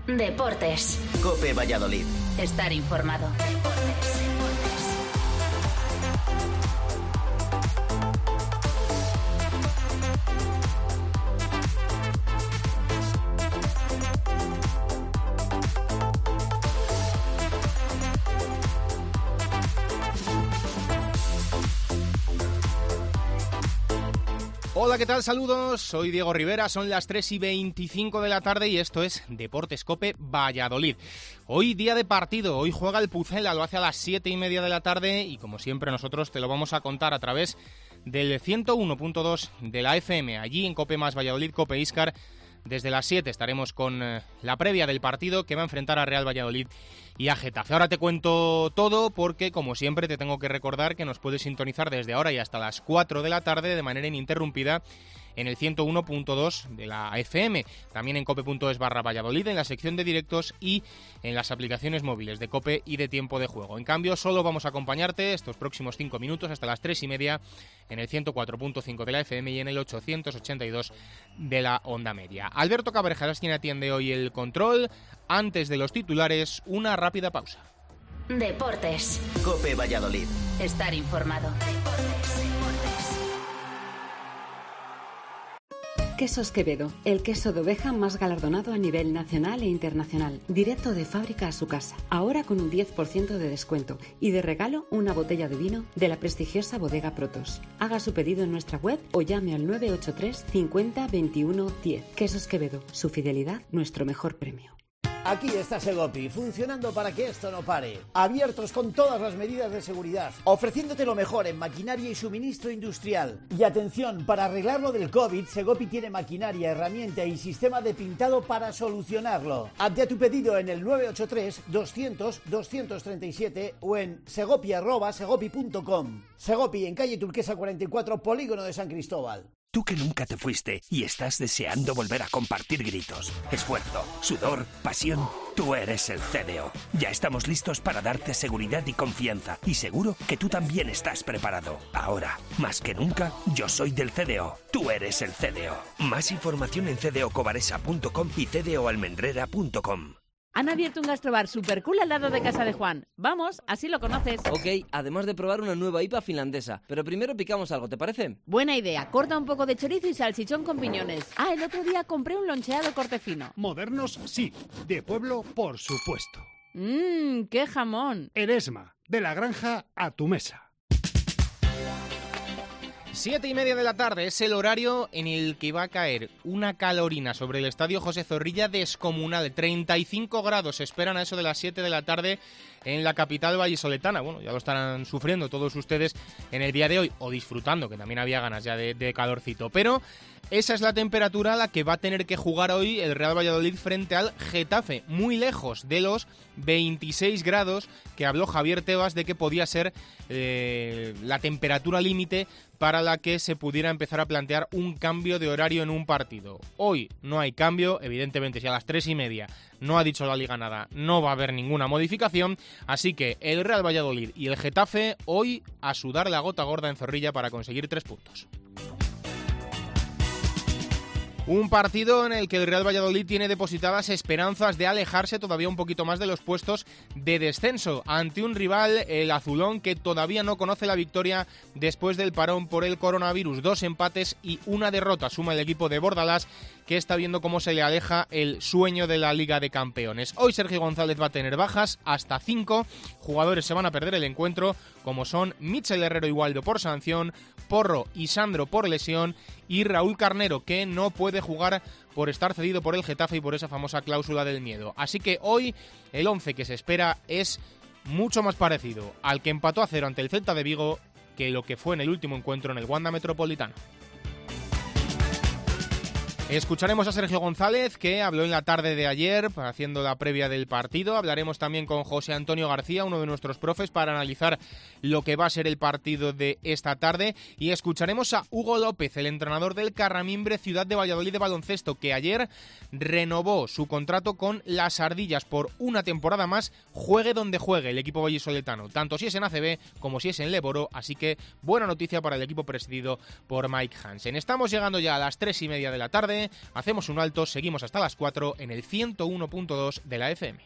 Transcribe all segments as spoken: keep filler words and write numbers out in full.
Deportes. COPE Valladolid. Estar informado. Deportes. Hola, ¿qué tal? Saludos, soy Diego Rivera, son las tres y veinticinco de la tarde y esto es Deportes COPE Valladolid. Hoy día de partido, hoy juega el Pucela, lo hace a las siete y media de la tarde y como siempre nosotros te lo vamos a contar a través del ciento uno punto dos de la F M, allí en COPE más Valladolid, COPE Íscar. Desde las siete estaremos con eh, la previa del partido que va a enfrentar a Real Valladolid y a Getafe. Ahora te cuento todo porque, como siempre, te tengo que recordar que nos puedes sintonizar desde ahora y hasta las cuatro de la tarde de manera ininterrumpida en el ciento uno punto dos de la F M, también en cope.es barra Valladolid, en la sección de directos y en las aplicaciones móviles de COPE y de Tiempo de Juego. En cambio, solo vamos a acompañarte estos próximos cinco minutos hasta las tres y media en el ciento cuatro punto cinco de la F M y en el ochocientos ochenta y dos de la onda media. Alberto Cabrejas es quien atiende hoy el control. Antes de los titulares, una rápida pausa. Deportes. COPE Valladolid. Estar informado. Deportes. Quesos Quevedo, el queso de oveja más galardonado a nivel nacional e internacional, directo de fábrica a su casa, ahora con un diez por ciento de descuento y de regalo una botella de vino de la prestigiosa bodega Protos. Haga su pedido en nuestra web o llame al nueve ocho tres cincuenta veintiuno diez. Quesos Quevedo, su fidelidad, nuestro mejor premio. Aquí está Segopi, funcionando para que esto no pare. Abiertos con todas las medidas de seguridad, ofreciéndote lo mejor en maquinaria y suministro industrial. Y atención, para arreglar lo del COVID, Segopi tiene maquinaria, herramienta y sistema de pintado para solucionarlo. Hazte a tu pedido en el nueve ocho tres doscientos doscientos treinta y siete o en segopi arroba segopi punto com. Segopi, en calle Turquesa cuarenta y cuatro, Polígono de San Cristóbal. Tú que nunca te fuiste y estás deseando volver a compartir gritos, esfuerzo, sudor, pasión, tú eres el C D O. Ya estamos listos para darte seguridad y confianza y seguro que tú también estás preparado. Ahora, más que nunca, yo soy del C D O. Tú eres el C D O. Más información en c d o covaresa punto com y c d o almendrera punto com. Han abierto un gastrobar super cool al lado de casa de Juan. Vamos, así lo conoces. Ok, además de probar una nueva I P A finlandesa. Pero primero picamos algo, ¿te parece? Buena idea, corta un poco de chorizo y salchichón con piñones. Ah, el otro día compré un loncheado corte fino. Modernos, sí. De pueblo, por supuesto. Mmm, qué jamón. Eresma, de la granja a tu mesa. Siete y media de la tarde es el horario en el que va a caer una calorina sobre el estadio José Zorrilla descomunal. treinta y cinco grados se esperan a eso de las siete de la tarde en la capital vallisoletana. Bueno, ya lo estarán sufriendo todos ustedes en el día de hoy, o disfrutando, que también había ganas ya de, de calorcito. Pero esa es la temperatura a la que va a tener que jugar hoy el Real Valladolid frente al Getafe, muy lejos de los veintiséis grados que habló Javier Tebas de que podía ser eh, la temperatura límite para la que se pudiera empezar a plantear un cambio de horario en un partido. Hoy no hay cambio, evidentemente si a las tres y media no ha dicho la Liga nada, no va a haber ninguna modificación, así que el Real Valladolid y el Getafe hoy a sudar la gota gorda en Zorrilla para conseguir tres puntos. Un partido en el que el Real Valladolid tiene depositadas esperanzas de alejarse todavía un poquito más de los puestos de descenso ante un rival, el azulón, que todavía no conoce la victoria después del parón por el coronavirus. Dos empates y una derrota suma el equipo de Bordalás, que está viendo cómo se le aleja el sueño de la Liga de Campeones. Hoy Sergio González va a tener bajas, hasta cinco jugadores se van a perder el encuentro, como son Michel Herrero y Waldo por sanción, Porro y Sandro por lesión y Raúl Carnero, que no puede jugar por estar cedido por el Getafe y por esa famosa cláusula del miedo. Así que hoy el once que se espera es mucho más parecido al que empató a cero ante el Celta de Vigo que lo que fue en el último encuentro en el Wanda Metropolitano. Escucharemos a Sergio González, que habló en la tarde de ayer haciendo la previa del partido. Hablaremos también con José Antonio García, uno de nuestros profes, para analizar lo que va a ser el partido de esta tarde. Y escucharemos a Hugo López, el entrenador del Carramimbre Ciudad de Valladolid de baloncesto, que ayer renovó su contrato con las Ardillas por una temporada más, juegue donde juegue el equipo vallisoletano, tanto si es en A C B como si es en Leboro. Así que buena noticia para el equipo presidido por Mike Hansen. Estamos llegando ya a las tres y media de la tarde. tarde, hacemos un alto, seguimos hasta las cuatro en el ciento uno punto dos de la F M.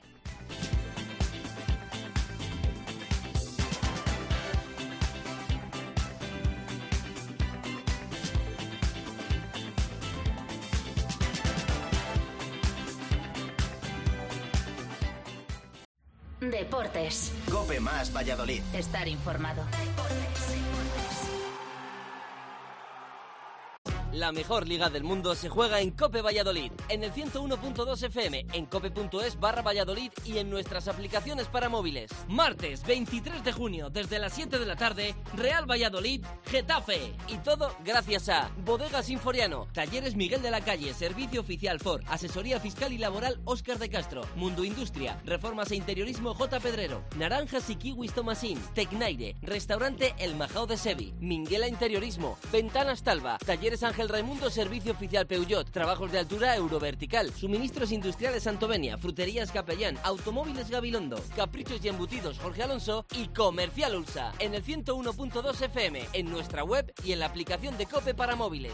Deportes. Cope más Valladolid. Estar informado. La mejor liga del mundo se juega en Cope Valladolid, en el ciento uno punto dos F M, en cope punto es barra Valladolid y en nuestras aplicaciones para móviles. Martes veintitrés de junio, desde las siete de la tarde, Real Valladolid, Getafe. Y todo gracias a Bodegas Sinforiano, Talleres Miguel de la Calle, Servicio Oficial Ford, Asesoría Fiscal y Laboral Óscar de Castro, Mundo Industria, Reformas e Interiorismo J. Pedrero, Naranjas y Kiwis Tomasín, Tecnaire, Restaurante El Majao de Sevi, Minguela Interiorismo, Ventanas Talva, Talleres Ángel Raimundo, Servicio Oficial Peugeot, Trabajos de Altura Eurovertical, Suministros Industriales Santovenia, Fruterías Capellán, Automóviles Gabilondo, Caprichos y Embutidos Jorge Alonso y Comercial Ulsa, en el ciento uno punto dos F M, en nuestra web y en la aplicación de Cope para móviles.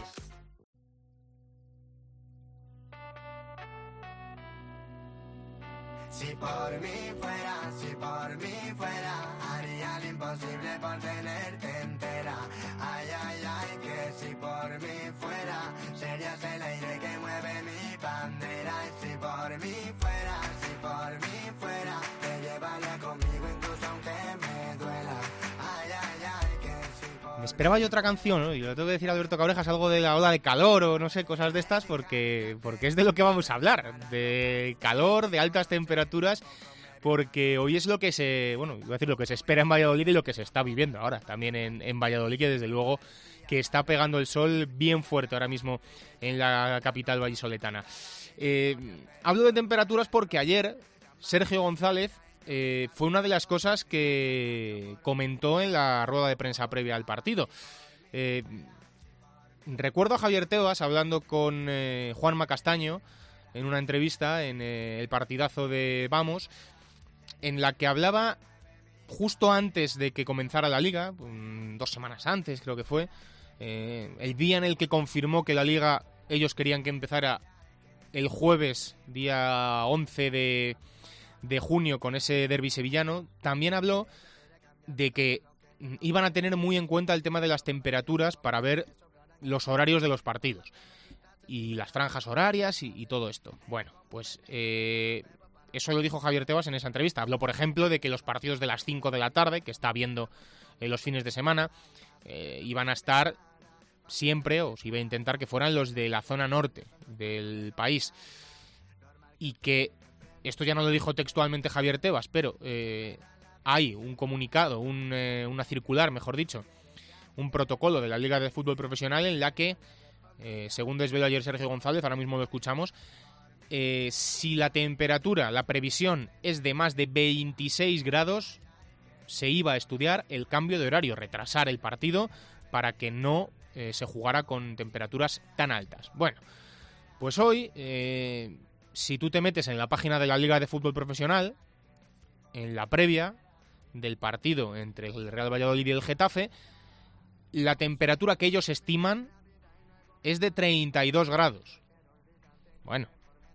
Si por mí fuera, si por mí fuera, haría lo imposible por tenerte entera. Ay, ay, ay, que si por mí fuera, serías el aire que mueve mi bandera. Y si por mí fuera, si por mí fuera, te llevaría conmigo incluso aunque me duela. Ay, ay, ay, que si por... Me esperaba yo otra canción, ¿no? Y lo tengo que decir a Alberto Cabrejas, algo de la ola de calor o no sé, cosas de estas, porque, porque es de lo que vamos a hablar, de calor, de altas temperaturas, porque hoy es lo que se, bueno, iba a decir lo que se espera en Valladolid y lo que se está viviendo ahora también en, en Valladolid, que desde luego que está pegando el sol bien fuerte ahora mismo en la capital vallisoletana. Eh, hablo de temperaturas porque ayer Sergio González Eh, fue una de las cosas que comentó en la rueda de prensa previa al partido. Eh, recuerdo a Javier Tebas hablando con eh, Juanma Castaño en una entrevista en eh, el partidazo de Vamos, en la que hablaba justo antes de que comenzara la Liga, um, dos semanas antes creo que fue, eh, el día en el que confirmó que la Liga ellos querían que empezara el jueves, día once de... de junio con ese derbi sevillano. También habló de que iban a tener muy en cuenta el tema de las temperaturas para ver los horarios de los partidos y las franjas horarias y, y todo esto. Bueno, pues eh, eso lo dijo Javier Tebas en esa entrevista. Habló, por ejemplo, de que los partidos de las cinco de la tarde, que está viendo en los fines de semana, eh, iban a estar siempre, o se iba a intentar que fueran los de la zona norte del país, y que esto ya no lo dijo textualmente Javier Tebas, pero eh, hay un comunicado, un, eh, una circular, mejor dicho, un protocolo de la Liga de Fútbol Profesional en la que, eh, según desveló ayer Sergio González, ahora mismo lo escuchamos, eh, si la temperatura, la previsión es de más de veintiséis grados, se iba a estudiar el cambio de horario, retrasar el partido para que no eh, se jugara con temperaturas tan altas. Bueno, pues hoy... Eh, si tú te metes en la página de la Liga de Fútbol Profesional, en la previa del partido entre el Real Valladolid y el Getafe, la temperatura que ellos estiman es de treinta y dos grados. Bueno,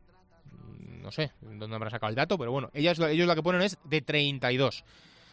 no sé dónde habrá sacado el dato, pero bueno, ellos, ellos la que ponen es de treinta y dos.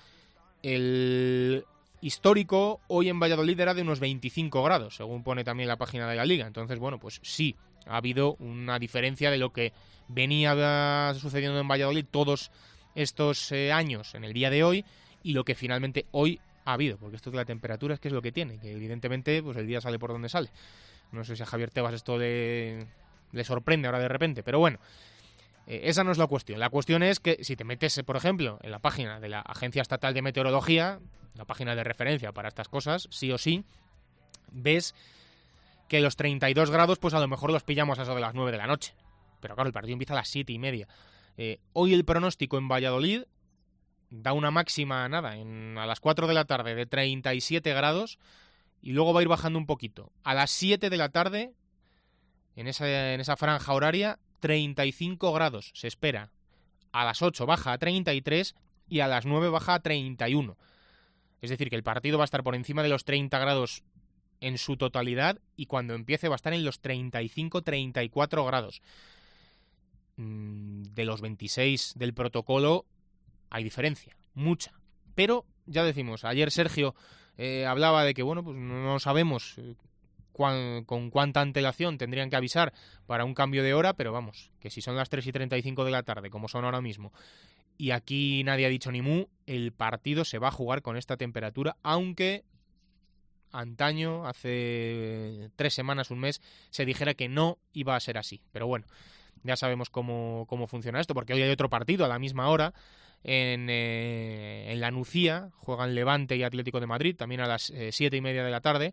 El histórico hoy en Valladolid era de unos veinticinco grados, según pone también la página de la Liga. Entonces, bueno, pues sí, ha habido una diferencia de lo que venía sucediendo en Valladolid todos estos eh, años en el día de hoy y lo que finalmente hoy ha habido, porque esto de la temperatura es que es lo que tiene, que evidentemente pues el día sale por donde sale. No sé si a Javier Tebas esto le, le sorprende ahora de repente, pero bueno, eh, esa no es la cuestión. La cuestión es que si te metes, por ejemplo, en la página de la Agencia Estatal de Meteorología, la página de referencia para estas cosas, sí o sí, ves que los treinta y dos grados pues a lo mejor los pillamos a eso de las nueve de la noche. Pero claro, el partido empieza a las siete y media. Eh, hoy el pronóstico en Valladolid da una máxima, nada, en, a las cuatro de la tarde de treinta y siete grados y luego va a ir bajando un poquito. A las siete de la tarde, en esa, en esa franja horaria, treinta y cinco grados se espera. A las ocho baja a treinta y tres y a las nueve baja a treinta y uno. Es decir, que el partido va a estar por encima de los treinta grados en su totalidad y cuando empiece va a estar en los treinta y cinco a treinta y cuatro grados. De los veintiséis del protocolo hay diferencia, mucha. Pero, ya decimos, ayer Sergio eh, hablaba de que, bueno, pues no sabemos eh, cuán, con cuánta antelación tendrían que avisar para un cambio de hora, pero vamos, que si son las tres y treinta y cinco de la tarde, como son ahora mismo, y aquí nadie ha dicho ni mu, el partido se va a jugar con esta temperatura, aunque antaño, hace tres semanas, un mes, se dijera que no iba a ser así. Pero bueno, ya sabemos cómo, cómo funciona esto, porque hoy hay otro partido a la misma hora en, eh, en la Nucía, juegan Levante y Atlético de Madrid, también a las eh, siete y media de la tarde,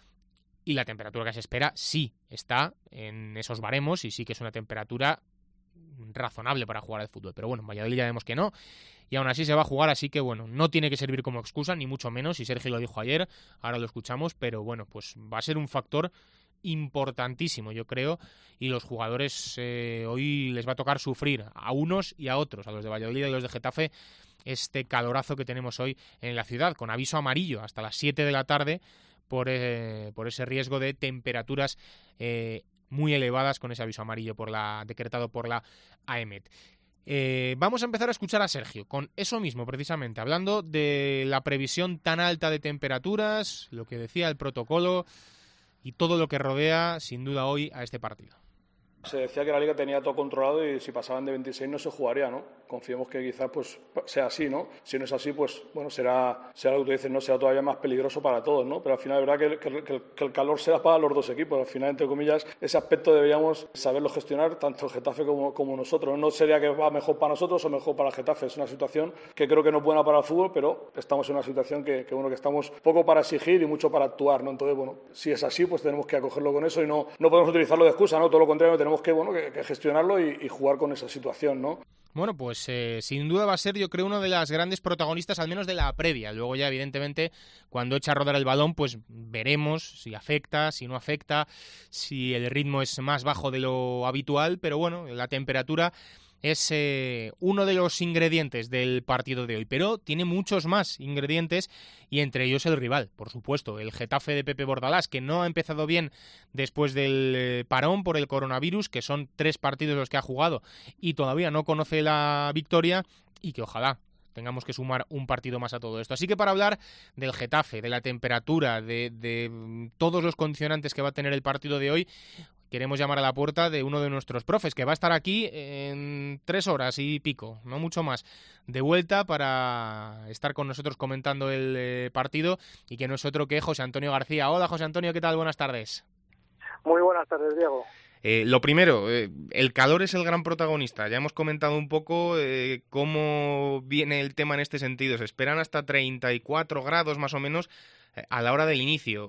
y la temperatura que se espera sí está en esos baremos y sí que es una temperatura razonable para jugar al fútbol. Pero bueno, en Valladolid ya vemos que no, y aún así se va a jugar, así que bueno, no tiene que servir como excusa, ni mucho menos, y Sergio lo dijo ayer, ahora lo escuchamos, pero bueno, pues va a ser un factor importantísimo, yo creo, y los jugadores eh, hoy les va a tocar sufrir a unos y a otros, a los de Valladolid y a los de Getafe, este calorazo que tenemos hoy en la ciudad, con aviso amarillo hasta las siete de la tarde por, eh, por ese riesgo de temperaturas eh, muy elevadas, con ese aviso amarillo por la decretado por la AEMET. Eh, vamos a empezar a escuchar a Sergio con eso mismo, precisamente, hablando de la previsión tan alta de temperaturas, lo que decía el protocolo y todo lo que rodea, sin duda, hoy a este partido. Se decía que la Liga tenía todo controlado y si pasaban de veintiséis no se jugaría, ¿no? Confiemos que quizás pues, sea así, ¿no? Si no es así, pues bueno, será, será lo que tú dices, ¿no? Será todavía más peligroso para todos, ¿no? Pero al final es verdad que, que, que, que el calor será para los dos equipos. Al final, entre comillas, ese aspecto deberíamos saberlo gestionar, tanto el Getafe como, como nosotros. No sería que va mejor para nosotros o mejor para el Getafe. Es una situación que creo que no es buena para el fútbol, pero estamos en una situación que, que, bueno, que estamos poco para exigir y mucho para actuar, ¿no? Entonces, bueno, si es así, pues tenemos que acogerlo con eso y no, no podemos utilizarlo de excusa, ¿no? Todo lo contrario, tenemos que, bueno, que, que gestionarlo y, y jugar con esa situación, ¿no? Bueno, pues eh, sin duda va a ser, yo creo, uno de las grandes protagonistas, al menos de la previa. Luego ya, evidentemente, cuando echa a rodar el balón, pues veremos si afecta, si no afecta, si el ritmo es más bajo de lo habitual, pero bueno, la temperatura es eh, uno de los ingredientes del partido de hoy, pero tiene muchos más ingredientes y entre ellos el rival, por supuesto, el Getafe de Pepe Bordalás, que no ha empezado bien después del eh, parón por el coronavirus, que son tres partidos los que ha jugado y todavía no conoce la victoria y que ojalá tengamos que sumar un partido más a todo esto. Así que para hablar del Getafe, de la temperatura, de, de todos los condicionantes que va a tener el partido de hoy, queremos llamar a la puerta de uno de nuestros profes, que va a estar aquí en tres horas y pico, no mucho más, de vuelta para estar con nosotros comentando el eh, partido, y que no es otro que José Antonio García. Hola, José Antonio, ¿qué tal? Buenas tardes. Muy buenas tardes, Diego. Eh, lo primero, eh, el calor es el gran protagonista. Ya hemos comentado un poco eh, cómo viene el tema en este sentido. Se esperan hasta treinta y cuatro grados más o menos eh, a la hora del inicio.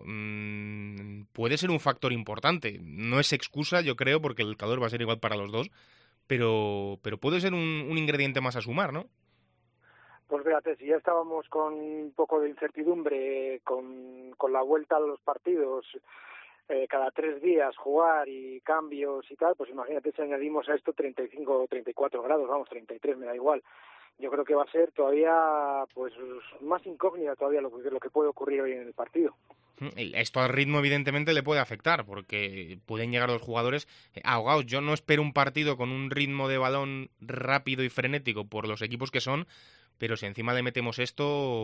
Mm, puede ser un factor importante. No es excusa, yo creo, porque el calor va a ser igual para los dos, pero, pero puede ser un, un ingrediente más a sumar, ¿no? Pues fíjate, si ya estábamos con un poco de incertidumbre con, con la vuelta a los partidos, Eh, cada tres días jugar y cambios y tal, pues imagínate si añadimos a esto treinta y cinco o treinta y cuatro grados, vamos, treinta y tres me da igual. Yo creo que va a ser todavía pues más incógnita todavía lo que, lo que puede ocurrir hoy en el partido. Esto al ritmo evidentemente le puede afectar, porque pueden llegar los jugadores ahogados. Yo no espero un partido con un ritmo de balón rápido y frenético por los equipos que son, pero si encima le metemos esto,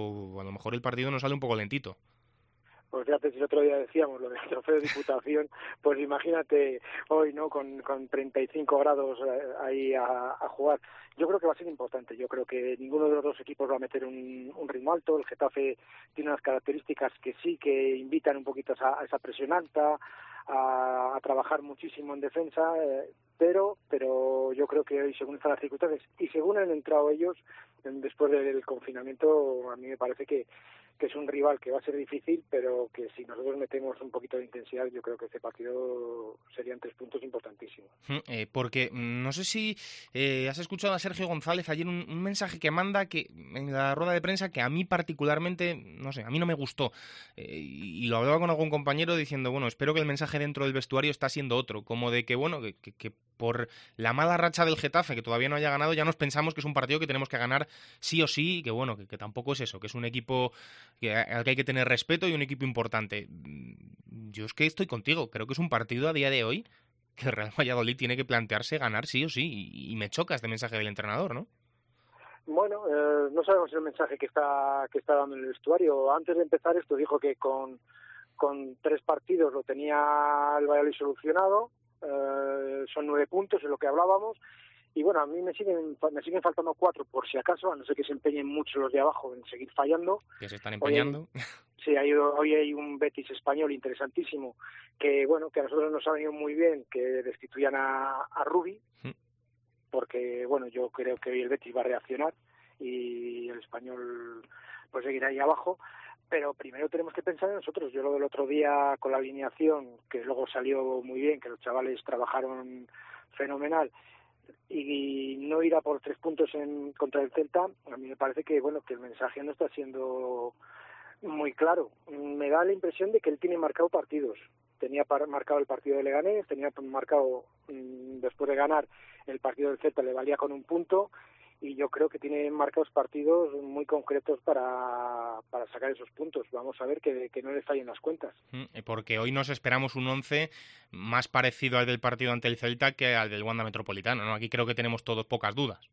a lo mejor el partido nos sale un poco lentito. Pues fíjate, si el otro día decíamos lo del trofeo de Diputación, pues imagínate hoy, ¿no?, con, con treinta y cinco grados ahí a, a jugar. Yo creo que va a ser importante. Yo creo que ninguno de los dos equipos va a meter un, un ritmo alto. El Getafe tiene unas características que sí que invitan un poquito a esa, a esa presión alta, a, a trabajar muchísimo en defensa, eh, pero pero yo creo que hoy, según están las circunstancias y según han entrado ellos después del confinamiento, a mí me parece que que es un rival que va a ser difícil, pero que si nosotros metemos un poquito de intensidad, yo creo que este partido serían tres puntos importantísimos. Eh, porque no sé si eh, has escuchado a Sergio González ayer un, un mensaje que manda que en la rueda de prensa que a mí particularmente, no sé, a mí no me gustó. Eh, y, y lo hablaba con algún compañero diciendo, bueno, espero que el mensaje dentro del vestuario está siendo otro, como de que, bueno, que, que, que por la mala racha del Getafe, que todavía no haya ganado, ya nos pensamos que es un partido que tenemos que ganar sí o sí, y que bueno, que, que tampoco es eso, que es un equipo que, al que hay que tener respeto y un equipo importante. Yo es que estoy contigo, creo que es un partido a día de hoy que el Real Valladolid tiene que plantearse ganar sí o sí, y, y me choca este mensaje del entrenador, ¿no? Bueno, eh, no sabemos el mensaje que está que está dando en el vestuario. Antes de empezar esto dijo que con, con tres partidos lo tenía el Valladolid solucionado, eh, son nueve puntos, es lo que hablábamos, y bueno, a mí me siguen me siguen faltando cuatro por si acaso, a no ser que se empeñen mucho los de abajo en seguir fallando. Que se están empeñando. Hoy hay, sí, hay, hoy hay un Betis español interesantísimo, que bueno, que a nosotros nos ha venido muy bien que destituyan a, a Rubi, ¿Mm? porque bueno, yo creo que hoy el Betis va a reaccionar y el español pues seguirá ahí abajo, pero primero tenemos que pensar en nosotros. Yo lo del otro día con la alineación, que luego salió muy bien, que los chavales trabajaron fenomenal, y no ir a por tres puntos en contra el Celta, a mí me parece que bueno, que el mensaje no está siendo muy claro. Me da la impresión de que él tiene marcado partidos. Tenía marcado el partido de Leganés, tenía marcado mmm, después de ganar el partido del Celta, le valía con un punto, y yo creo que tiene marcados partidos muy concretos para, para sacar esos puntos. Vamos a ver que, que no le fallen las cuentas. Porque hoy nos esperamos un once más parecido al del partido ante el Celta que al del Wanda Metropolitano, ¿no? Aquí creo que tenemos todos pocas dudas.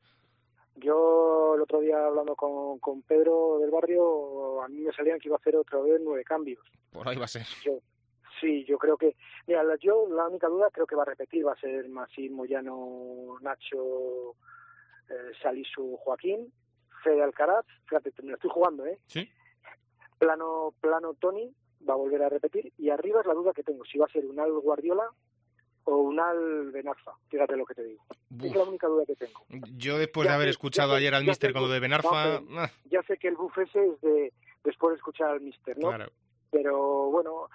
Yo el otro día hablando con, con Pedro del Barrio, a mí me salían que iba a hacer otra vez nueve cambios. Por ahí va a ser. Yo, sí, yo creo que... Mira, yo la única duda creo que va a repetir, va a ser Masí, Moyano, Nacho... Eh, Salisu, Joaquín, Fede Alcaraz, fíjate, me lo estoy jugando, ¿eh? Sí. Plano, plano Tony, va a volver a repetir, y arriba es la duda que tengo, si va a ser un Al Guardiola o un Al Benarfa, fíjate lo que te digo. Uf. Es la única duda que tengo. Yo después ya de haber sé, escuchado ayer al míster con lo de Benarfa... No, ah. Ya sé que el buff ese es de después de escuchar al míster, ¿no? Claro. Pero bueno,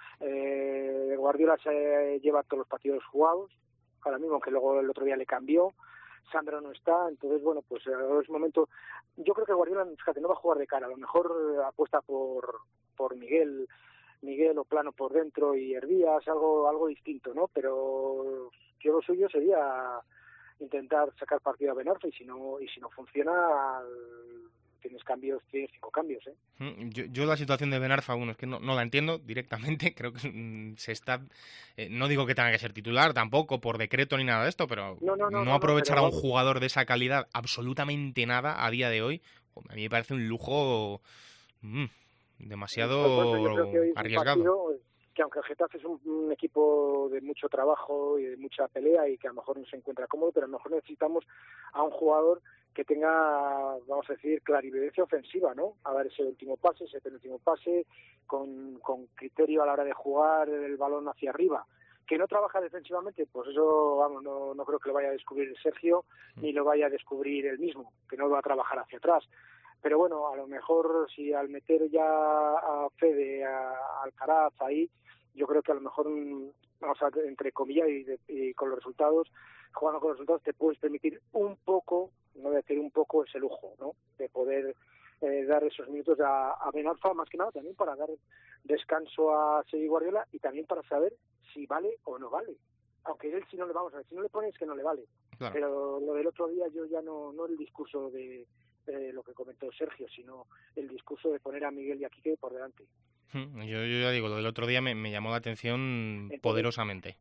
eh, Guardiola se lleva todos los partidos jugados, ahora mismo, aunque luego el otro día le cambió. Sandro no está, entonces bueno, pues ahora es momento. Yo creo que Guardiola, fíjate, no va a jugar de cara, a lo mejor apuesta por por Miguel, Miguel o Plano por dentro y Hervías, algo algo distinto, ¿no? Pero yo lo suyo sería intentar sacar partido a Benarfa, y si no y si no funciona, tienes cambios, tienes cinco cambios, ¿eh? Yo, yo la situación de Benarfa, bueno, es que no, no la entiendo directamente, creo que mm, se está, eh, no digo que tenga que ser titular tampoco por decreto ni nada de esto, pero no, no, no, no, no aprovechar no, pero... a un jugador de esa calidad absolutamente nada a día de hoy, a mí me parece un lujo mmm, demasiado pues arriesgado. Partido, que aunque el Getafe es un, un equipo de mucho trabajo y de mucha pelea y que a lo mejor no se encuentra cómodo, pero a lo mejor necesitamos a un jugador que tenga, vamos a decir, clarividencia ofensiva, ¿no? A dar ese último pase, ese penúltimo pase, con, con criterio a la hora de jugar el balón hacia arriba. Que no trabaja defensivamente, pues eso, vamos, no, no creo que lo vaya a descubrir Sergio, ni lo vaya a descubrir él mismo, que no va a trabajar hacia atrás. Pero bueno, a lo mejor si al meter ya a Fede, a Alcaraz ahí, yo creo que a lo mejor, vamos a entre comillas y, de, y con los resultados, jugando con los resultados, te puedes permitir un poco, no voy a decir un poco, ese lujo, ¿no? De poder eh, dar esos minutos a, a Benarfa, más que nada también para dar descanso a Sergi Guardiola y también para saber si vale o no vale. Aunque él si no le vamos a ver, si no le pones es que no le vale. Claro. Pero lo del otro día yo ya no, no el discurso de, de lo que comentó Sergio, sino el discurso de poner a Miguel y a Quique por delante. Yo, yo ya digo, lo del otro día me, me llamó la atención Entonces, poderosamente.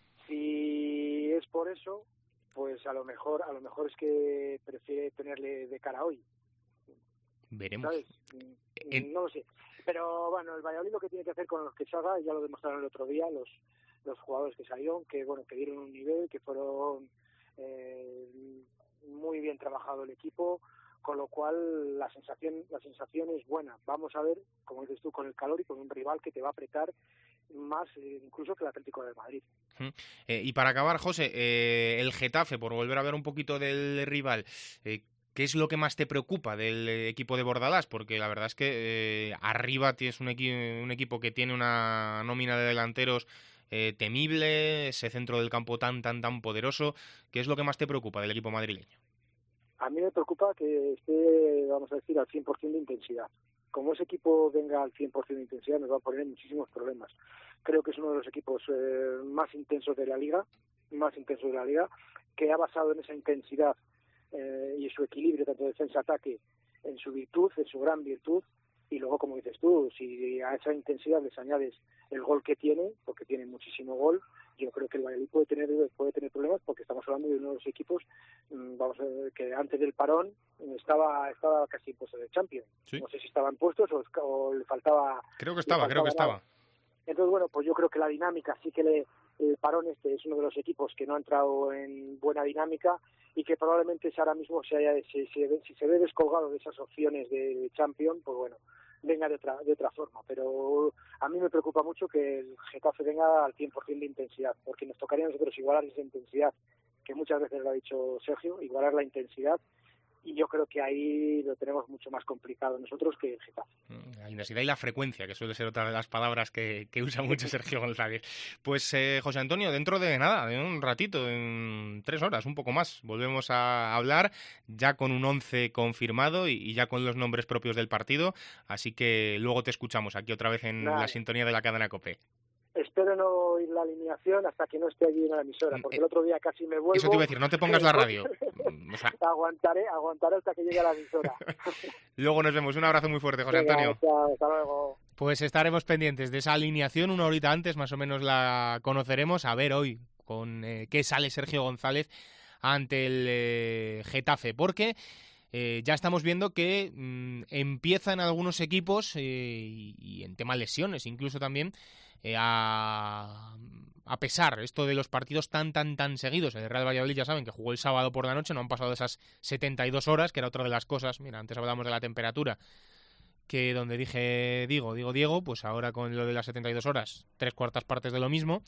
Si es por eso, pues a lo mejor a lo mejor es que prefiere tenerle de cara hoy. Veremos. ¿Sabes? En... No lo sé. Pero bueno, el Valladolid lo que tiene que hacer con los que salga, ya lo demostraron el otro día los los jugadores que salieron, que bueno, que dieron un nivel, que fueron eh, muy bien trabajado el equipo, con lo cual la sensación la sensación es buena. Vamos a ver, como dices tú, con el calor y con un rival que te va a apretar más eh, incluso que el Atlético de Madrid. Eh, y para acabar, José, eh, el Getafe, por volver a ver un poquito del rival, eh, ¿qué es lo que más te preocupa del equipo de Bordalás? Porque la verdad es que eh, arriba tienes un, equi- un equipo que tiene una nómina de delanteros eh, temible, ese centro del campo tan, tan, tan poderoso. ¿Qué es lo que más te preocupa del equipo madrileño? A mí me preocupa que esté, vamos a decir, al cien por ciento de intensidad. Como ese equipo venga al cien por ciento de intensidad, nos va a poner muchísimos problemas. Creo que es uno de los equipos eh, más intensos de la Liga, más intensos de la Liga, que ha basado en esa intensidad eh, y su equilibrio, tanto defensa-ataque, en su virtud, en su gran virtud, y luego, como dices tú, si a esa intensidad les añades el gol que tiene, porque tiene muchísimo gol, yo creo que el Valladolid puede tener puede tener problemas, porque estamos hablando de uno de los equipos, vamos a ver, que antes del parón estaba estaba casi en puestos de Champions. ¿Sí? No sé si estaban puestos o, o le faltaba. Creo que estaba, creo que nada. estaba. Entonces, bueno, pues yo creo que la dinámica sí que le, el parón este es uno de los equipos que no ha entrado en buena dinámica y que probablemente ahora mismo se haya, si, si, si se ve descolgado de esas opciones de Champions, pues bueno, venga de otra de otra forma. Pero a mí me preocupa mucho que el Getafe venga al cien por ciento de intensidad, porque nos tocaría a nosotros igualar esa intensidad, que muchas veces lo ha dicho Sergio, igualar la intensidad, y yo creo que ahí lo tenemos mucho más complicado nosotros que el Getafe. La intensidad y la frecuencia, que suele ser otra de las palabras que, que usa mucho Sergio González. Pues eh, José Antonio, dentro de nada, de un ratito, en tres horas, un poco más, volvemos a hablar ya con un once confirmado y, y ya con los nombres propios del partido, así que luego te escuchamos aquí otra vez en Nada. La sintonía de la cadena COPE. Espero no oír la alineación hasta que no esté allí en la emisora, porque el otro día casi me vuelvo. Eso te iba a decir, no te pongas la radio. O sea... aguantaré, aguantaré hasta que llegue a la emisora. Luego nos vemos. Un abrazo muy fuerte, José Venga, Antonio. Chao, hasta luego. Pues estaremos pendientes de esa alineación una horita antes, más o menos la conoceremos. A ver hoy con eh, qué sale Sergio González ante el eh, Getafe, porque eh, ya estamos viendo que mmm, empiezan algunos equipos, eh, y, y en tema lesiones incluso también, eh, a... a pesar esto de los partidos tan, tan, tan seguidos. El Real Valladolid ya saben que jugó el sábado por la noche, no han pasado esas setenta y dos horas, que era otra de las cosas. Mira, antes hablábamos de la temperatura, que donde dije digo, digo Diego, pues ahora con lo de las setenta y dos horas, tres cuartas partes de lo mismo,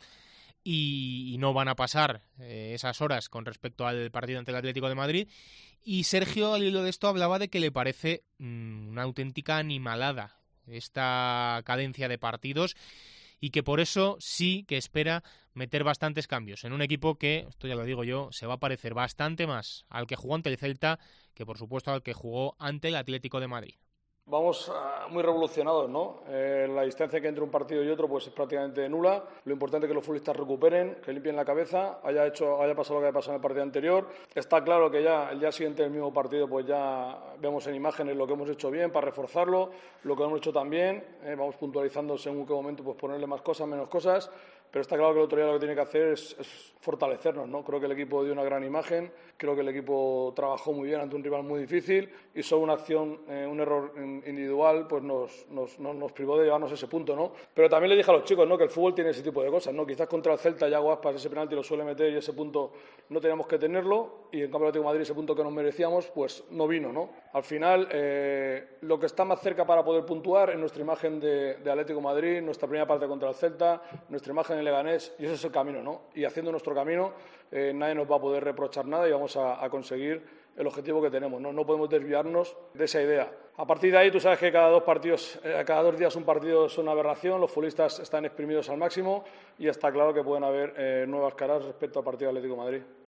y, y no van a pasar eh, esas horas con respecto al partido ante el Atlético de Madrid. Y Sergio, al hilo de esto, hablaba de que le parece mmm, una auténtica animalada esta cadencia de partidos, y que por eso sí que espera meter bastantes cambios en un equipo que, esto ya lo digo yo, se va a parecer bastante más al que jugó ante el Celta que, por supuesto, al que jugó ante el Atlético de Madrid. Vamos uh, muy revolucionados, ¿no? Eh, la distancia que entre un partido y otro pues es prácticamente nula. Lo importante es que los futbolistas recuperen, que limpien la cabeza, haya hecho, haya pasado lo que haya pasado en el partido anterior. Está claro que ya el día siguiente del mismo partido pues ya vemos en imágenes lo que hemos hecho bien para reforzarlo, lo que hemos hecho también. Eh, vamos puntualizando según qué momento pues ponerle más cosas, menos cosas. Pero está claro que el otro día lo que tiene que hacer es, es fortalecernos, ¿no? Creo que el equipo dio una gran imagen, creo que el equipo trabajó muy bien ante un rival muy difícil y solo una acción, eh, un error individual, pues nos, nos, nos privó de llevarnos a ese punto, ¿no? Pero también le dije a los chicos, ¿no?, que el fútbol tiene ese tipo de cosas, ¿no? Quizás contra el Celta Yago Aspas ese penalti lo suele meter y ese punto no teníamos que tenerlo, y en cambio el Atlético de Madrid ese punto que nos merecíamos, pues no vino, ¿no? Al final, eh, lo que está más cerca para poder puntuar es nuestra imagen de, de Atlético de Madrid, nuestra primera parte contra el Celta, nuestra imagen en Leganés, y ese es el camino, ¿no? Y haciendo nuestro camino, eh, nadie nos va a poder reprochar nada y vamos a, a conseguir el objetivo que tenemos, ¿no? No podemos desviarnos de esa idea. A partir de ahí, tú sabes que cada dos partidos, eh, cada dos días un partido es una aberración, los futbolistas están exprimidos al máximo y está claro que pueden haber eh, nuevas caras respecto al partido Atlético de Madrid.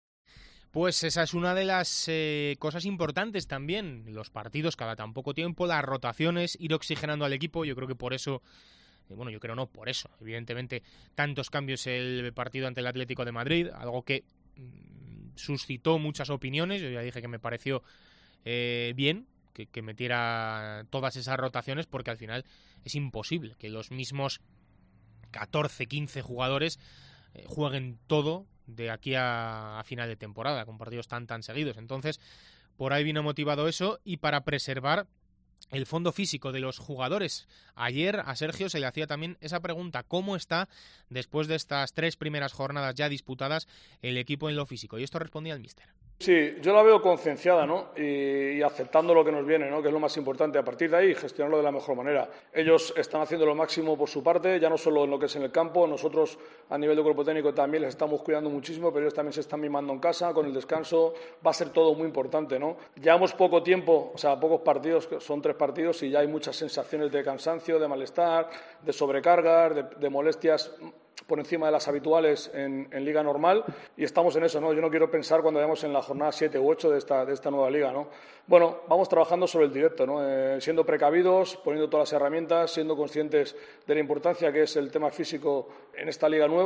Pues esa es una de las eh, cosas importantes también, los partidos cada tan poco tiempo, las rotaciones, ir oxigenando al equipo. Yo creo que por eso, eh, bueno, yo creo no, por eso, evidentemente, tantos cambios el partido ante el Atlético de Madrid, algo que mmm, suscitó muchas opiniones. Yo ya dije que me pareció eh, bien que, que metiera todas esas rotaciones, porque al final es imposible que los mismos catorce, quince jugadores eh, jueguen todo de aquí a, a final de temporada, con partidos tan tan seguidos. Entonces, por ahí vino motivado eso, y para preservar el fondo físico de los jugadores. Ayer a Sergio se le hacía también esa pregunta: ¿cómo está, después de estas tres primeras jornadas ya disputadas, el equipo en lo físico? Y esto respondía el míster. Sí, yo la veo concienciada, ¿no? Y, y aceptando lo que nos viene, ¿no? Que es lo más importante. A partir de ahí, gestionarlo de la mejor manera. Ellos están haciendo lo máximo por su parte, ya no solo en lo que es en el campo. Nosotros, a nivel de cuerpo técnico, también les estamos cuidando muchísimo, pero ellos también se están mimando en casa, con el descanso. Va a ser todo muy importante, ¿no? Llevamos poco tiempo, o sea, pocos partidos, son tres partidos, y ya hay muchas sensaciones de cansancio, de malestar, de sobrecargas, de, de molestias por encima de las habituales en, en liga normal, y estamos en eso, ¿no? Yo no quiero pensar cuando vayamos en la jornada siete u ocho de esta, de esta nueva liga, ¿no? Bueno, vamos trabajando sobre el directo, ¿no? Eh, siendo precavidos, poniendo todas las herramientas, siendo conscientes de la importancia que es el tema físico en esta liga nueva,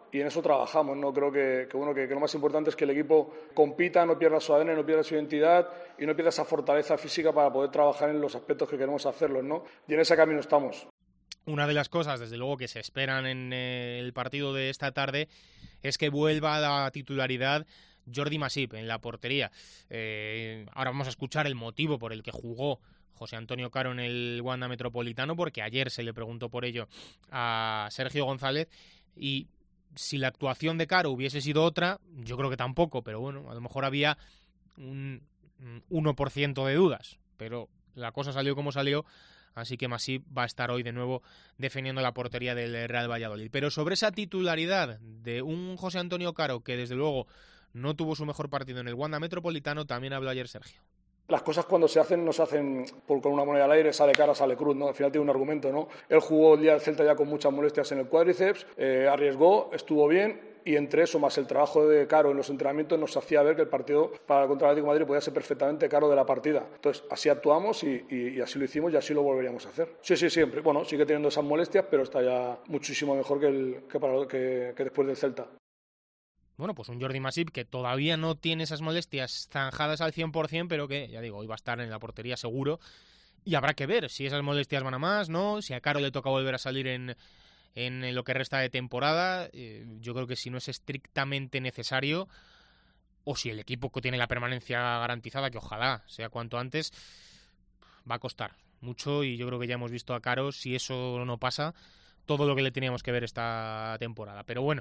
y en eso trabajamos, ¿no? Creo que, que, bueno, que, que lo más importante es que el equipo compita, no pierda su A D N, no pierda su identidad y no pierda esa fortaleza física para poder trabajar en los aspectos que queremos hacerlos, ¿no? Y en ese camino estamos. Una de las cosas, desde luego, que se esperan en el partido de esta tarde es que vuelva a la titularidad Jordi Masip en la portería. Eh, ahora vamos a escuchar el motivo por el que jugó José Antonio Caro en el Wanda Metropolitano, porque ayer se le preguntó por ello a Sergio González, y si la actuación de Caro hubiese sido otra, yo creo que tampoco, pero bueno, a lo mejor había un uno por ciento de dudas, pero la cosa salió como salió, así que Masip va a estar hoy de nuevo defendiendo la portería del Real Valladolid. Pero sobre esa titularidad de un José Antonio Caro, que desde luego no tuvo su mejor partido en el Wanda Metropolitano, también habló ayer Sergio. Las cosas cuando se hacen no se hacen por, con una moneda al aire, sale cara, sale cruz, ¿no? Al final tiene un argumento, ¿no? Él jugó el día del Celta ya con muchas molestias en el cuádriceps, eh, arriesgó, estuvo bien, y entre eso más el trabajo de Caro en los entrenamientos nos hacía ver que el partido para contra el Atlético de Madrid podía ser perfectamente Caro de la partida. Entonces así actuamos y, y, y así lo hicimos y así lo volveríamos a hacer. Sí, sí, siempre. Bueno, sigue teniendo esas molestias, pero está ya muchísimo mejor que, el, que, para, que, que después del Celta. Bueno, pues un Jordi Masip que todavía no tiene esas molestias zanjadas al cien por ciento, pero que, ya digo, hoy va a estar en la portería seguro. Y habrá que ver si esas molestias van a más, ¿no? Si a Caro le toca volver a salir en, en lo que resta de temporada. Eh, yo creo que si no es estrictamente necesario, o si el equipo tiene la permanencia garantizada, que ojalá sea cuanto antes, va a costar mucho. Y yo creo que ya hemos visto a Caro, si eso no pasa, todo lo que le teníamos que ver esta temporada. Pero bueno,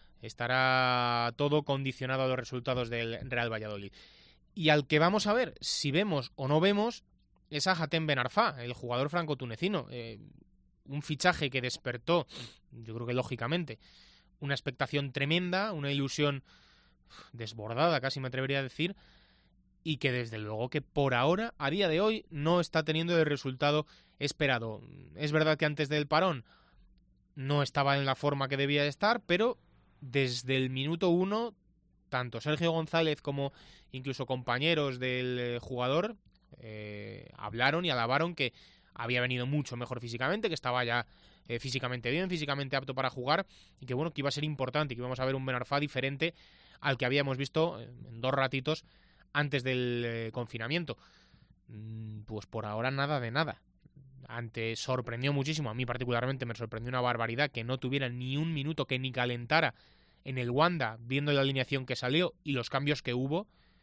estará todo condicionado a los resultados del Real Valladolid. Y al que vamos a ver, si vemos o no vemos, es a Hatem Ben Arfa, el jugador franco-tunecino. Eh, un fichaje que despertó, yo creo que lógicamente, una expectación tremenda, una ilusión desbordada, casi me atrevería a decir, y que desde luego que por ahora, a día de hoy, no está teniendo el resultado esperado. Es verdad que antes del parón no estaba en la forma que debía estar, pero desde el minuto uno, tanto Sergio González como incluso compañeros del jugador eh, hablaron y alabaron que había venido mucho mejor físicamente, que estaba ya eh, físicamente bien, físicamente apto para jugar, y que bueno, que iba a ser importante, que íbamos a ver un Ben Arfa diferente al que habíamos visto en dos ratitos antes del eh, confinamiento. Pues por ahora nada de nada. Antes sorprendió muchísimo, a mí particularmente me sorprendió una barbaridad que no tuviera ni un minuto, que ni calentara en el Wanda, viendo la alineación que salió y los cambios que hubo.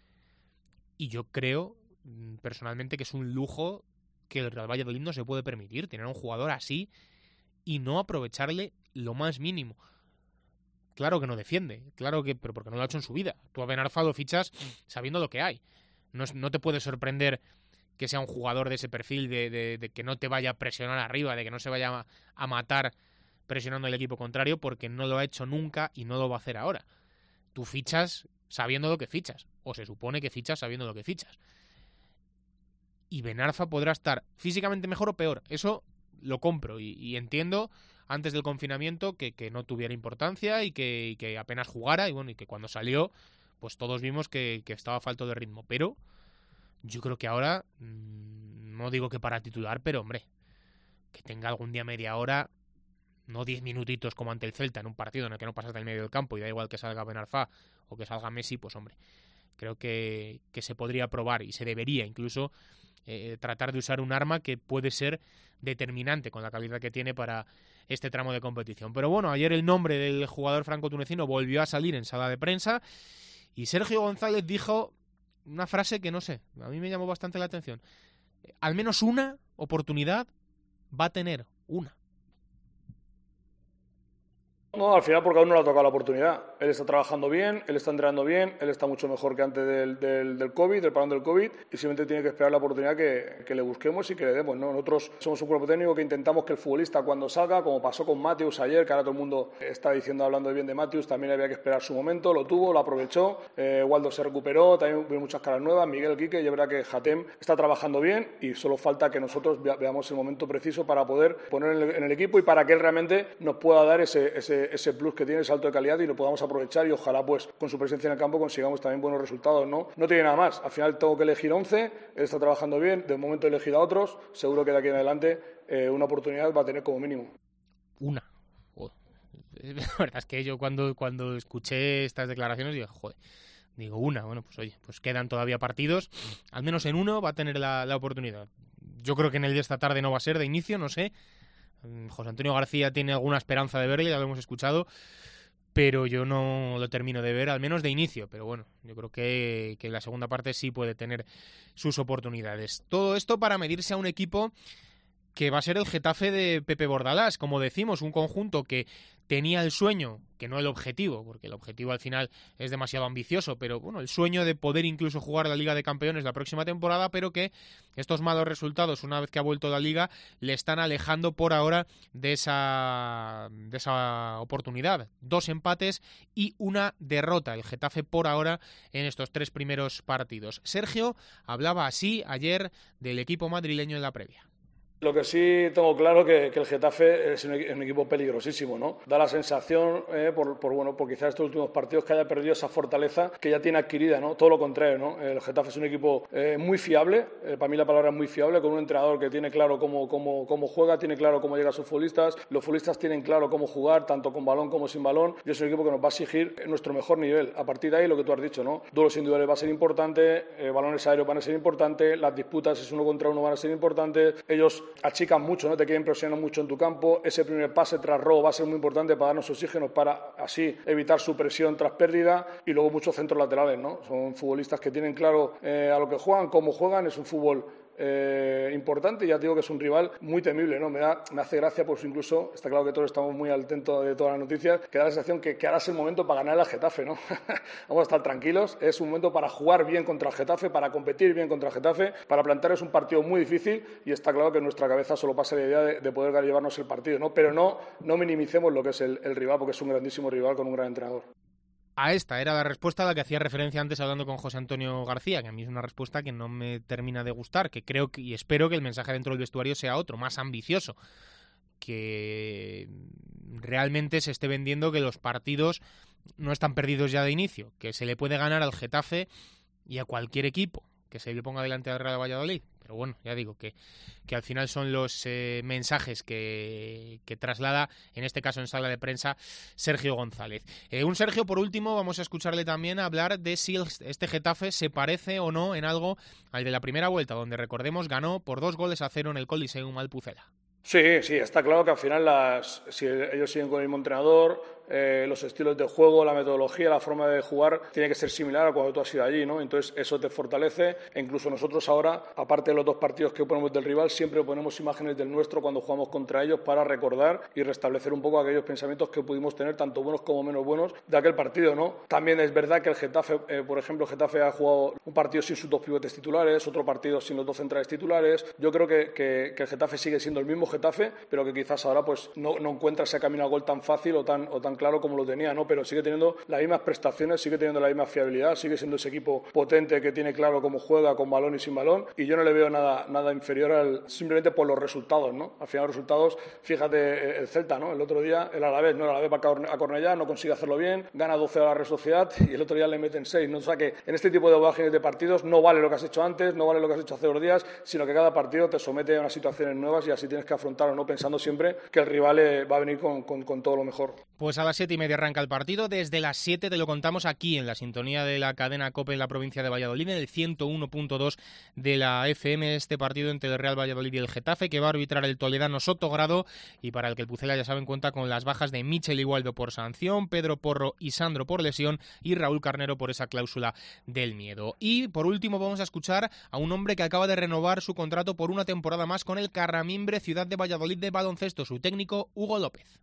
Y yo creo personalmente que es un lujo que el Real Valladolid no se puede permitir, tener un jugador así y no aprovecharle lo más mínimo. Claro que no defiende, claro que, pero porque no lo ha hecho en su vida. Tú a Ben Arfa lo fichas sabiendo lo que hay. No, no te puede sorprender que sea un jugador de ese perfil, de, de, de que no te vaya a presionar arriba, de que no se vaya a, a matar presionando al equipo contrario, porque no lo ha hecho nunca y no lo va a hacer ahora. Tú fichas sabiendo lo que fichas, o se supone que fichas sabiendo lo que fichas. Y Ben Arfa podrá estar físicamente mejor o peor, eso lo compro y, y entiendo antes del confinamiento que, que no tuviera importancia y que, y que apenas jugara, y bueno, y que cuando salió pues todos vimos que, que estaba falto de ritmo, pero yo creo que ahora, mmm, no digo que para titular, pero hombre, que tenga algún día media hora, no diez minutitos como ante el Celta en un partido en el que no pasas del medio del campo y da igual que salga Ben Arfa o que salga Messi, pues hombre, creo que, que se podría probar y se debería incluso eh, tratar de usar un arma que puede ser determinante con la calidad que tiene para este tramo de competición. Pero bueno, ayer el nombre del jugador franco-tunecino volvió a salir en sala de prensa y Sergio González dijo una frase que no sé, a mí me llamó bastante la atención. Al menos una oportunidad va a tener, una. No, al final porque aún no le ha tocado la oportunidad. Él está trabajando bien, él está entrenando bien, él está mucho mejor que antes del, del, del COVID, del parón del COVID, y simplemente tiene que esperar la oportunidad que, que le busquemos y que le demos, ¿no? Nosotros somos un cuerpo técnico que intentamos que el futbolista cuando salga, como pasó con Matthews ayer, que ahora todo el mundo está diciendo, hablando bien de Matthews, también había que esperar su momento, lo tuvo, lo aprovechó, eh, Waldo se recuperó, también hubo muchas caras nuevas, Miguel Quique, y es verdad que Hatem está trabajando bien y solo falta que nosotros veamos el momento preciso para poder poner en el, en el equipo y para que él realmente nos pueda dar ese, ese, ese plus que tiene, salto de calidad, y lo podamos aprovechar y ojalá pues con su presencia en el campo consigamos también buenos resultados, ¿no? No tiene nada más, al final tengo que elegir once, él está trabajando bien, de momento he elegido a otros, seguro que de aquí en adelante eh, una oportunidad va a tener como mínimo. Una. Oh, La verdad es que yo cuando, cuando escuché estas declaraciones digo, joder, digo una, bueno, pues oye, pues quedan todavía partidos, al menos en uno va a tener la, la oportunidad. Yo creo que en el de esta tarde no va a ser de inicio, no sé. José Antonio García tiene alguna esperanza de verle, ya lo hemos escuchado, pero yo no lo termino de ver, al menos de inicio. Pero bueno, yo creo que, que en la segunda parte sí puede tener sus oportunidades. Todo esto para medirse a un equipo que va a ser el Getafe de Pepe Bordalás, como decimos, un conjunto que tenía el sueño, que no el objetivo, porque el objetivo al final es demasiado ambicioso, pero bueno, el sueño de poder incluso jugar la Liga de Campeones la próxima temporada, pero que estos malos resultados, una vez que ha vuelto a la Liga, le están alejando por ahora de esa, de esa oportunidad. Dos empates y una derrota, el Getafe por ahora en estos tres primeros partidos. Sergio hablaba así ayer del equipo madrileño en la previa. Lo que sí tengo claro que, que el Getafe es un, un equipo peligrosísimo, ¿no? Da la sensación, eh, por, por bueno, por quizás estos últimos partidos, que haya perdido esa fortaleza que ya tiene adquirida, ¿no? Todo lo contrario, ¿no? El Getafe es un equipo eh, muy fiable, eh, para mí la palabra es muy fiable, con un entrenador que tiene claro cómo, cómo, cómo juega, tiene claro cómo llega a sus futbolistas, los futbolistas tienen claro cómo jugar, tanto con balón como sin balón, y es un equipo que nos va a exigir nuestro mejor nivel. A partir de ahí, lo que tú has dicho, ¿no? Duelos individuales va a ser importante, eh, balones aéreos van a ser importantes, las disputas es uno contra uno van a ser importantes, ellos achican mucho, no te quieren presionar mucho en tu campo, ese primer pase tras robo va a ser muy importante para darnos oxígeno, para así evitar su presión tras pérdida, y luego muchos centros laterales, ¿no? Son futbolistas que tienen claro eh, a lo que juegan, cómo juegan, es un fútbol Eh, importante, y ya te digo que es un rival muy temible, ¿no? Me da, me hace gracia, pues incluso, está claro que todos estamos muy al tanto de todas las noticias, que da la sensación que, que ahora es el momento para ganar al Getafe, ¿no? Vamos a estar tranquilos, es un momento para jugar bien contra el Getafe, para competir bien contra el Getafe, para plantearles un partido muy difícil, y está claro que en nuestra cabeza solo pasa la idea de, de poder llevarnos el partido, ¿no? Pero no, no minimicemos lo que es el, el rival, porque es un grandísimo rival con un gran entrenador. A esta era la respuesta a la que hacía referencia antes hablando con José Antonio García, que a mí es una respuesta que no me termina de gustar, que creo que, y espero que el mensaje dentro del vestuario sea otro, más ambicioso, que realmente se esté vendiendo que los partidos no están perdidos ya de inicio, que se le puede ganar al Getafe y a cualquier equipo que se le ponga delante al Real Valladolid. Pero bueno, ya digo que, que al final son los eh, mensajes que, que traslada, en este caso en sala de prensa, Sergio González. Eh, un Sergio, por último, vamos a escucharle también hablar de si este Getafe se parece o no en algo al de la primera vuelta, donde, recordemos, ganó por dos goles a cero en el Coliseum al Pucela. Sí, sí, está claro que al final las, si ellos siguen con el mismo entrenador, eh, los estilos de juego, la metodología, la forma de jugar tiene que ser similar a cuando tú has ido allí, ¿no? Entonces eso te fortalece, e incluso nosotros ahora, aparte de los dos partidos que ponemos del rival, siempre ponemos imágenes del nuestro cuando jugamos contra ellos para recordar y restablecer un poco aquellos pensamientos que pudimos tener, tanto buenos como menos buenos, de aquel partido, ¿no? También es verdad que el Getafe, eh, por ejemplo, el Getafe ha jugado un partido sin sus dos pivotes titulares, otro partido sin los dos centrales titulares. Yo creo que, que, que el Getafe sigue siendo el mismo Getafe, pero que quizás ahora pues no, no encuentra ese camino a gol tan fácil o tan, o tan claro como lo tenía, ¿no? Pero sigue teniendo las mismas prestaciones, sigue teniendo la misma fiabilidad, sigue siendo ese equipo potente que tiene claro cómo juega, con balón y sin balón, y yo no le veo nada, nada inferior al, simplemente por los resultados, ¿no? Al final los resultados, fíjate el Celta, ¿no? El otro día el Alavés, no, el Alavés va a Cornellá, no consigue hacerlo bien, gana doce a la Real Sociedad y el otro día le meten seis, ¿no? O sea que en este tipo de bagajes de partidos no vale lo que has hecho antes, no vale lo que has hecho hace dos días, sino que cada partido te somete a unas situaciones nuevas y así tienes que afrontarlo, ¿no? Pensando siempre que el rival eh, va a venir con, con, con todo lo mejor. Pues a las siete y media arranca el partido. Desde las siete te lo contamos aquí en la sintonía de la cadena COPE en la provincia de Valladolid, en el ciento uno punto dos de la F M, este partido entre el Real Valladolid y el Getafe, que va a arbitrar el toledano Sotogrado, y para el que el Pucela, ya saben, cuenta con las bajas de Michel Igualdo por sanción, Pedro Porro y Sandro por lesión y Raúl Carnero por esa cláusula del miedo. Y por último vamos a escuchar a un hombre que acaba de renovar su contrato por una temporada más con el Carramimbre Ciudad de Valladolid de baloncesto, su técnico Hugo López.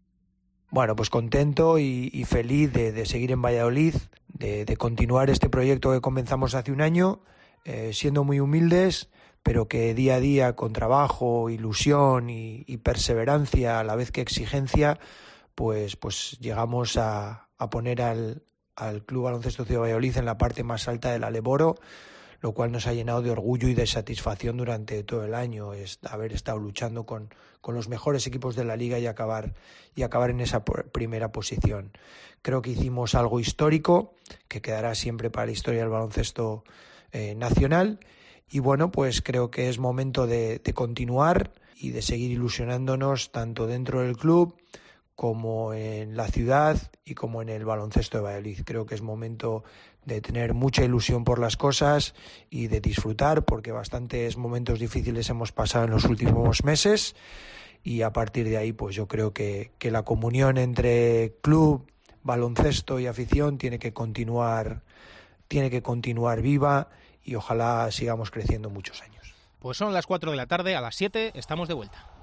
Bueno, pues contento y, y feliz de, de seguir en Valladolid, de, de continuar este proyecto que comenzamos hace un año, eh, siendo muy humildes, pero que día a día, con trabajo, ilusión y, y perseverancia, a la vez que exigencia, pues, pues llegamos a, a poner al, al Club Baloncesto Ciudad de Valladolid en la parte más alta del Aleboro, lo cual nos ha llenado de orgullo y de satisfacción durante todo el año, es haber estado luchando con, con los mejores equipos de la liga y acabar, y acabar en esa primera posición. Creo que hicimos algo histórico, que quedará siempre para la historia del baloncesto eh, nacional, y bueno, pues creo que es momento de, de continuar y de seguir ilusionándonos tanto dentro del club como en la ciudad y como en el baloncesto de Valladolid. Creo que es momento de tener mucha ilusión por las cosas y de disfrutar, porque bastantes momentos difíciles hemos pasado en los últimos meses, y a partir de ahí pues yo creo que, que la comunión entre club, baloncesto y afición tiene que continuar, tiene que continuar viva, y ojalá sigamos creciendo muchos años. Pues son las cuatro de la tarde, a las siete estamos de vuelta.